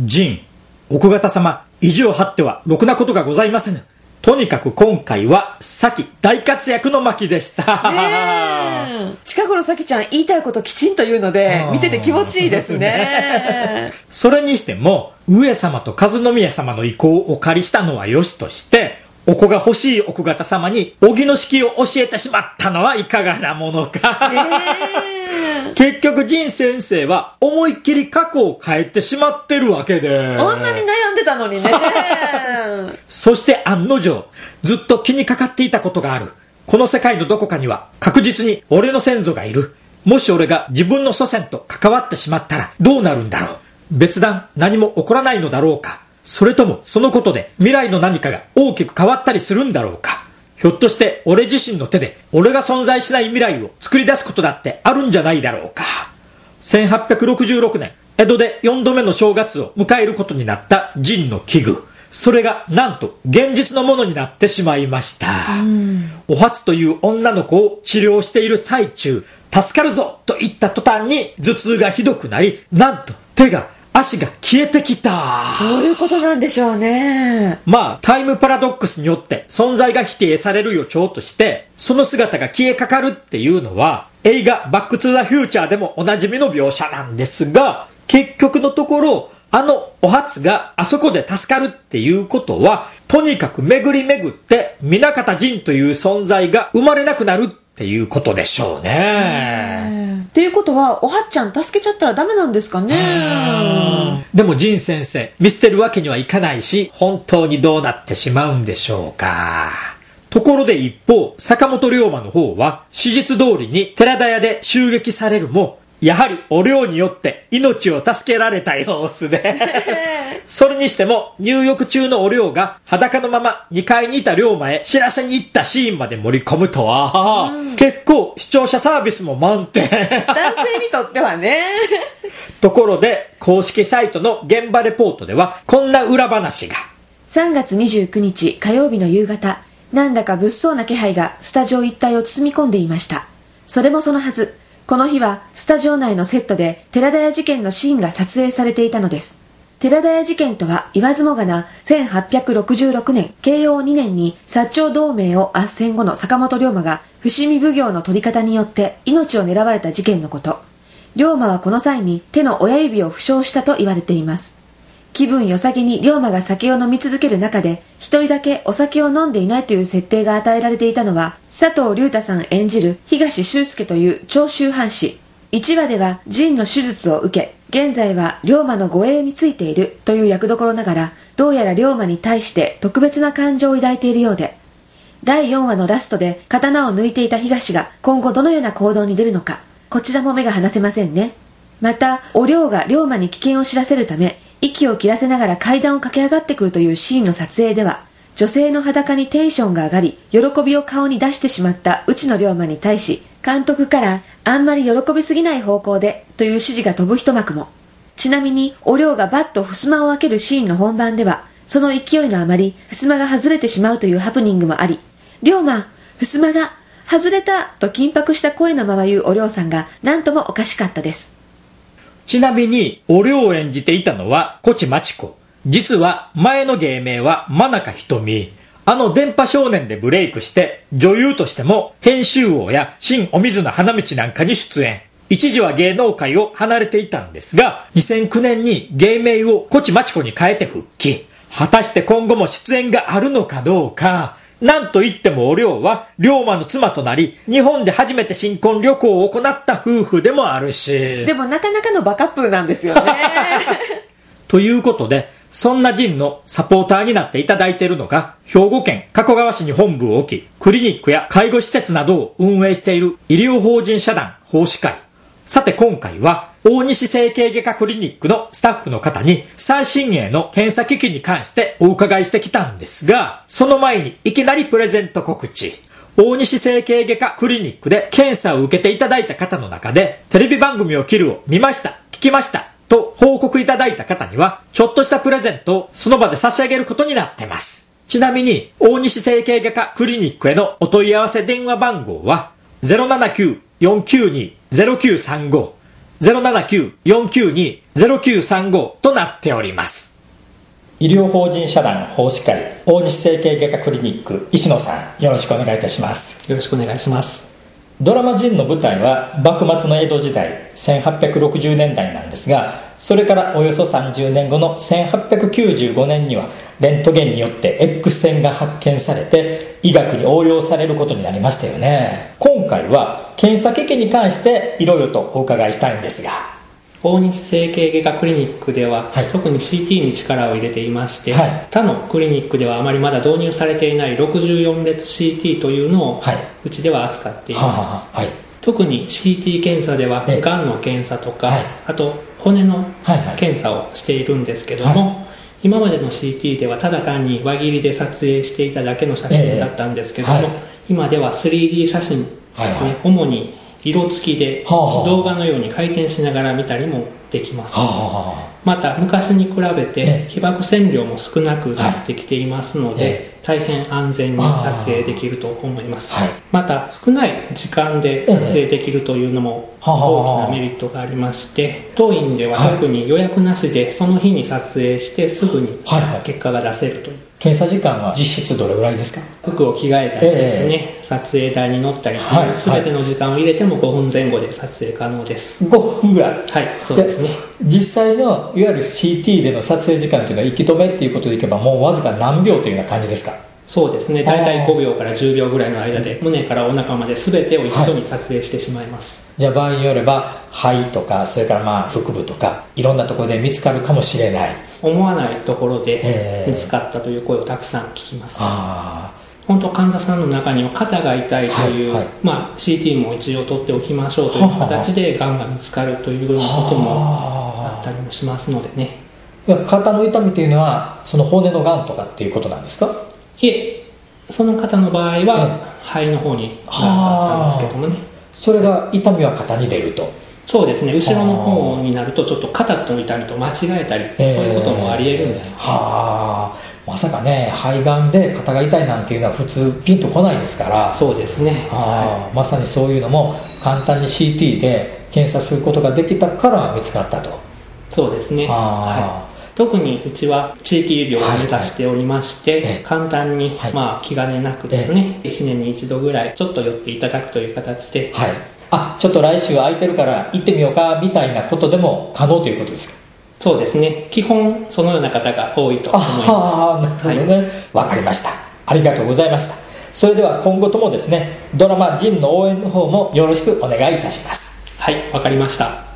仁、奥方様、意地を張ってはろくなことがございませぬ。とにかく今回は咲大活躍の巻でした。 近頃咲ちゃん言いたいこときちんと言うので見てて気持ちいいですね。 それにしても上様と和宮様の意向をお借りしたのはよしとして、お子が欲しい奥方様に荻の式を教えてしまったのはいかがなものか。結局仁先生は思いっきり過去を変えてしまってるわけで、 こんなに悩んでたのにね。 そして案の定ずっと気にかかっていたことがある。この世界のどこかには確実に俺の先祖がいる。もし俺が自分の祖先と関わってしまったらどうなるんだろう。別段何も起こらないのだろうか。それともそのことで未来の何かが大きく変わったりするんだろうか。ひょっとして俺自身の手で俺が存在しない未来を作り出すことだってあるんじゃないだろうか。1866年、江戸で4度目の正月を迎えることになった仁の危惧。それがなんと現実のものになってしまいました。お初という女の子を治療している最中、助かるぞと言った途端に頭痛がひどくなり、なんと手が足が消えてきた。 どういうことなんでしょうね。 まあタイムパラドックスによって存在が否定される予兆として、その姿が消えかかるっていうのは映画バックトゥザフューチャーでもおなじみの描写なんですが、結局のところあのお初があそこで助かるっていうことは、とにかく巡り巡って南方仁という存在が生まれなくなるっていうことでしょうね。 っていうことはおはっちゃん助けちゃったらダメなんですかね。 でも仁先生見捨てるわけにはいかないし、本当にどうなってしまうんでしょうか。ところで一方、坂本龍馬の方は史実通りに寺田屋で襲撃されるも、やはりお龍によって命を助けられた様子でそれにしても入浴中のお龍が裸のまま2階にいた龍馬へ知らせに行ったシーンまで盛り込むとは、結構視聴者サービスも満点。 男性にとってはね。 ところで公式サイトの現場レポートではこんな裏話が。 3月29日火曜日の夕方、なんだか物騒な気配がスタジオ一帯を包み込んでいました。それもそのはず、この日はスタジオ内のセットで寺田屋事件のシーンが撮影されていたのです。寺田屋事件とは言わずもがな1866年慶応2年に薩長同盟を斡旋後の坂本龍馬が伏見奉行の取り方によって命を狙われた事件のこと。龍馬はこの際に手の親指を負傷したと言われています。気分良さげに龍馬が酒を飲み続ける中で一人だけお酒を飲んでいないという設定が与えられていたのは、佐藤隆太さん演じる東修介という長州藩士。1話では仁の手術を受け、現在は龍馬の護衛についているという役どころながら、どうやら龍馬に対して特別な感情を抱いているようで、第4話のラストで刀を抜いていた東が今後どのような行動に出るのか、こちらも目が離せませんね。またお龍が龍馬に危険を知らせるため息を切らせながら階段を駆け上がってくるというシーンの撮影では、女性の裸にテンションが上がり喜びを顔に出してしまった内野龍馬に対し、監督からあんまり喜びすぎない方向でという指示が飛ぶ一幕も。ちなみにお龍がバッと襖を開けるシーンの本番では、その勢いのあまり襖が外れてしまうというハプニングもあり、龍馬襖が外れたと緊迫した声のまま言うお龍さんがなんともおかしかったです。 ちなみにお龍を演じていたのは越智真知子。実は前の芸名は真中瞳。電波少年でブレイクして女優としても編集王や新お水の花道なんかに出演。一時は芸能界を離れていたんですが、2009年に芸名を越智真知子に変えて復帰。果たして今後も出演があるのかどうか。なんといってもお龍は龍馬の妻となり、日本で初めて新婚旅行を行った夫婦でもあるし。 でもなかなかのバカップルなんですよね。 ということで、そんな仁のサポーターになっていただいているのが、兵庫県加古川市に本部を置き、クリニックや介護施設などを運営している医療法人社団奉仕会。さて今回は、大西整形外科クリニックのスタッフの方に最新鋭の検査機器に関してお伺いしてきたんですが、その前にいきなりプレゼント告知。大西整形外科クリニックで検査を受けていただいた方の中で、テレビ番組を切るを見ました、聞きましたと報告いただいた方には、ちょっとしたプレゼントをその場で差し上げることになってます。ちなみに、大西整形外科クリニックへのお問い合わせ電話番号は、079-492-0935 079-492-0935となっております。医療法人社団法師会大西整形外科クリニック石野さん、よろしくお願いいたします。 よろしくお願いします。 ドラマジンの舞台は幕末の江戸時代1860年代なんですが、それからおよそ30年後の1895年にはレントゲンによって X 線が発見されて医学に応用されることになりましたよね。今回は検査機器に関していろいろとお伺いしたいんですが、 大西整形外科クリニックでは、特に CT に力を入れていまして、他のクリニックではあまりまだ導入されていない64列 CT というのを、うちでは扱っています。特に CT 検査ではがんの検査とか、あと骨の検査をしているんですけども、今までの CT ではただ単に輪切りで撮影していただけの写真だったんですけども、今では 3D 写真ですね、主に色付きで動画のように回転しながら見たりもできます。また昔に比べて被曝線量も少なくなってきていますので、大変安全に撮影できると思います。また少ない時間で撮影できるというのも大きなメリットがありまして、当院では特に予約なしでその日に撮影してすぐに結果が出せるという。 検査時間は実質どれぐらいですか？ 服を着替えたりですね、撮影台に乗ったりという全ての時間を入れても5分前後で撮影可能です。 5分ぐらい？ はい、そうですね。 実際のいわゆる CT での撮影時間というのは息止めっていうことでいけばもうわずか何秒というような感じですか？ そうですね、大体5秒から10秒ぐらいの間で胸からお腹まで全てを一度に撮影してしまいます。 じゃあ場合によれば肺とかそれから腹部とかいろんなところで見つかるかもしれない、 思わないところで見つかったという声をたくさん聞きます。本当患者さんの中には肩が痛いという、CT も一応取っておきましょうという形でがんが見つかるというようなこともあったりもしますのでね。 肩の痛みというのはその骨のがんとかっていうことなんですか？ いえ、その方の場合は肺の方にあったんですけどもね。 それが痛みは肩に出ると。 そうですね、後ろの方になるとちょっと肩と痛みと間違えたり、そういうこともあり得るんです。 まさかね、肺がんで肩が痛いなんていうのは普通ピンとこないですから。 そうですね、 まさにそういうのも簡単に CT で検査することができたから見つかったと。 そうですね、特にうちは地域医療を目指しておりまして、簡単に、気兼ねなくですね、1年に1度ぐらいちょっと寄っていただくという形で、 ちょっと来週空いてるから行ってみようかみたいなことでも可能ということですか？ そうですね、基本そのような方が多いと思います。 なるほどね、わかりました。ありがとうございました。それでは今後ともですね、ドラマジンの応援の方もよろしくお願いいたします。 はい、わかりました。